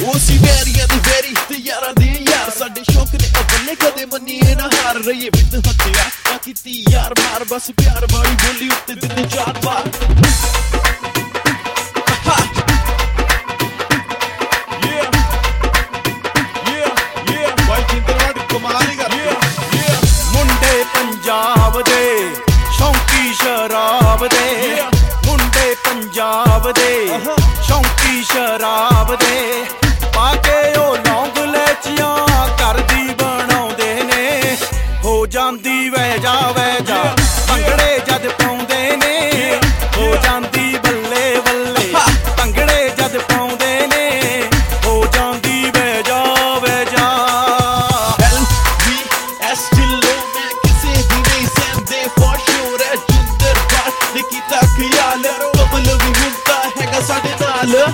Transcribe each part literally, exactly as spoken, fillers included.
ਉਹ ਸੀ ਵੈਰੀਆਂ ਦੇ ਵੈਰੀ ਤੇ ਯਾਰਾਂ ਦੇ ਯਾਰ ਸਾਡੇ ਸ਼ੌਕ ਨੇ ਅਵਲੇ ਕਦੇ ਮੰਨੀਏ ਨਾ ਹਾਰ ਰਹੀਏ ਬਿੰਦ ਹੱਥਿਆ ਤਾਂ ਕੀਤੀ ਯਾਰ ਮਾਰ ਬਸ ਪਿਆਰ ਵਾਲੀ ਬੋਲੀ ਉੱਤੇ ਦਿਨ ਚਾਰ ਵਾਰ ਮੁੰਡੇ ਪੰਜਾਬ ਦੇ ਸ਼ੌਂਕੀ ਸ਼ਰਾਬ ਦੇ ਮੁੰਡੇ ਪੰਜਾਬ ਦੇ ਸ਼ੌਂਕੀ ਸ਼ਰਾਬ ਦੇ ਪਾ ਕੇ ਉਹ ਲੌਂਗ ਲੈਚੀਆਂ ਕਰਦੀ ਬਣਾਉਂਦੇ ਨੇ ਹੋ ਜਾਂਦੀ ਵਹਿ ਜਾ ਵਹਿ ਜਾ ਭੰਗੜੇ ਜਦ ਪਾਉਂਦੇ ਨੇ ਹੋ ਜਾਂਦੀ ਬੱਲੇ ਬੱਲੇ ਭੰਗੜੇ ਜਦ ਪਾਉਂਦੇ ਨੇ ਹੋ ਜਾਂਦੀ ਵਹਿ ਜਾ ਵਹਿ ਜਾ ਸਾਡੇ ਨਾਲ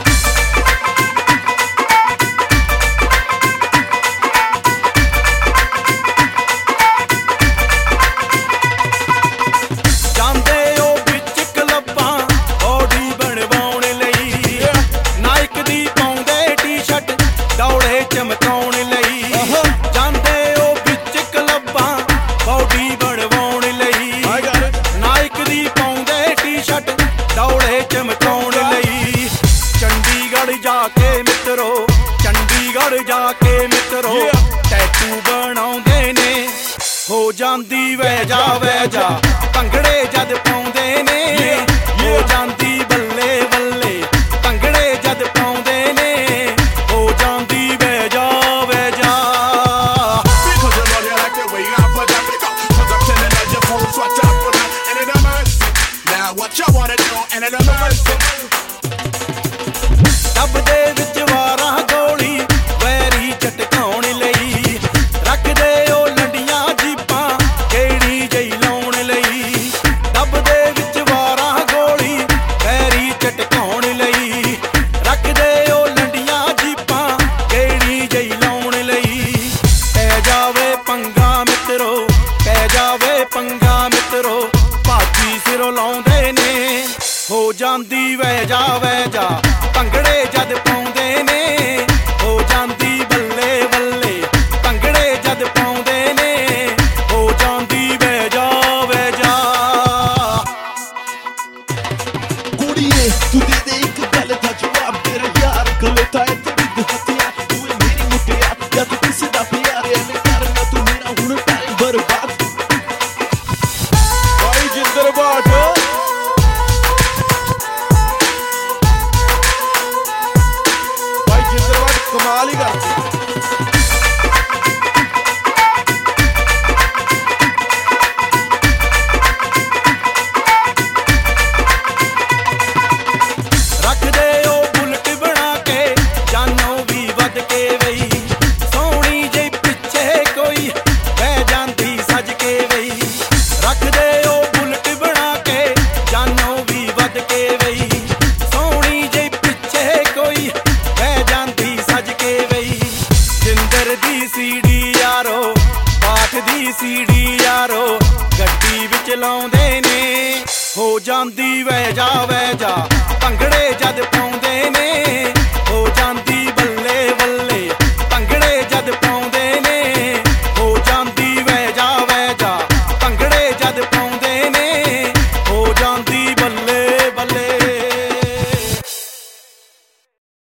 ਜਾਂਦੇ ਉਹ ਵਿੱਚ ਕਲੱਬਾਂ ਬੋਡੀ ਬਣਵਾਉਣ ਲਈ ਨਾਈਕ ਦੀ ਪਾਉਂਦੇ ਟੀ-ਸ਼ਰਟ ਦੌੜੇ ਚਮਕਾਉਣ ਲਈ ਜਾਂਦੇ ਉਹ ਵਿੱਚ ਕਲੱਬਾਂ ਬੋਡੀ ਬਣਵਾਉਣ ਲਈ ਨਾਈਕ ਦੀ ਪਾਉਂਦੇ ਟੀ-ਸ਼ਰਟ ਦੌੜੇ ਚਮਕਾਉਣ ਲਈ ਚੰਡੀਗੜ੍ਹ ਜਾ ਕੇ ਮਿੱਤਰੋ ਚੰਡੀਗੜ੍ਹ ਜਾ ਕੇ ਮਿੱਤਰੋ ਟੈਟੂ ਬਣਾਉਂਦੇ ਨੇ ਹੋ ਜਾਂਦੀ ਵਹਿ ਜਾ ਵਹਿ ਜਾ ਭੰਗੜੇ ਜਦ ਪਾਉਂਦੇ ਨੇ ਹੋ ਜਾਂਦੀ ਬੱਲੇ ਬੱਲੇ ਭੰਗੜੇ ਜਦ ਪਾਉਂਦੇ ਨੇ ਹੋ ਜਾਂਦੀ ਵਹਿ ਜਾ ਵਹਿ ਜਾ ਡੱਬ ਦੇ ਵਿੱਚ ਵਾਰਾਂ ਗੋਲੀ ਵੈਰੀ ਚਟਕਾਉਣ ਲਈ ਰੱਖਦੇ ਉਹ ਲੰਡੀਆਂ ਜੀਪਾਂ ਕਿਹੜੀ ਜਈ ਲਾਉਣ ਲਈ ਡੱਬ ਦੇ ਵਿੱਚ ਵਾਰਾਂ ਗੋਲੀ ਵੈਰੀ ਚਟਕਾਉਣ ਲਈ ਰੱਖਦੇ ਉਹ ਲੰਡੀਆਂ ਜੀਪਾਂ ਕਿਹੜੀ ਜਈ ਲਾਉਣ ਲਈ ਪੈ ਜਾਵੇ ਪੰਗਾ ਮਿੱਤਰੋ ਪੈ ਜਾਵੇ ਪੰਗਾ ਮਿੱਤਰੋ ਭਾਜੀ ਸਿਰੋਂ ਲਾਉਂਦੇ ਨੇ ਹੋ ਜਾਂਦੀ ਵਹਿ ਜਾ ਵਹਿ ਜਾ ਭੰਗੜੇ ਜਦ ਪਾਉਂਦੇ ਨੇ ਹੋ ਜਾਂਦੀ ਬੱਲੇ ਬੱਲੇ ਭੰਗੜੇ ਜਦ ਪਾਉਂਦੇ ਨੇ ਹੋ ਜਾਂਦੀ ਵਹਿ ਜਾ ਵਹਿ ਜਾ ਕੁੜੀਏ ਤੂੰ ਦੇ ਦੇ ਇੱਕ ਗੱਲ ਦਾ ਜਵਾਬ ਤੇਰਾ ਯਾਰ ਗਲਤਾ ਹੈ ਤੇ ਬਿੰਦ ਹੱਥਿਆ ਤੂੰ ਏ ਮੇਰੀ ਮੁੱਟਿਆ ਜਾਂ ਤੂੰ ਕਿਸੇ ਦਾ ਪਿਆਰ ਐਵੇਂ ਕਰਨਾ ਤੂੰ ਮੇਰਾ ਹੁਣ ਟਾਈਮ ਬਰਬਾਦ ਭਾਈ ਜਿੰਦਰ ਬਾਟ ਕਮਾਲ ਹੀ ਕਰਦੀ